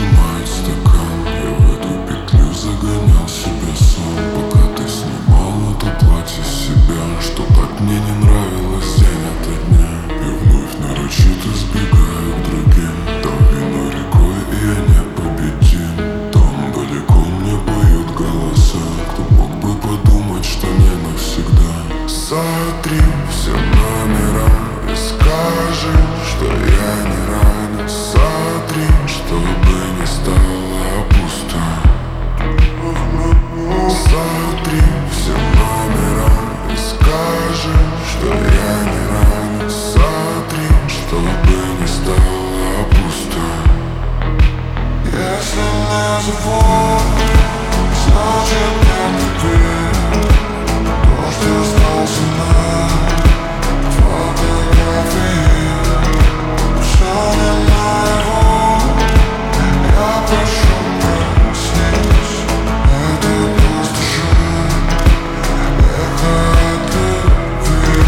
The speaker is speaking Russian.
сжимает стакан. Я в эту петлю загонял себя сам, пока ты снимал это платье с себя, что так мне не нравилось день ото дня. И вновь нарочито избегаю к другим. Там вино рекой, и я непобедим. Там далеко мне поют голоса. Кто мог бы подумать, что не навсегда. Сотри все номера и скажи, что я не ранен. Сотри, чтобы не стало пусто. Сотри все номера и скажи, что я не ранен. Сотри, чтобы не стало пусто. Если не забудь, значит нет любви. Дождь остался на фотографии. Все не наяву. Я прошу, проснись. Это просто шум, эхо от любви.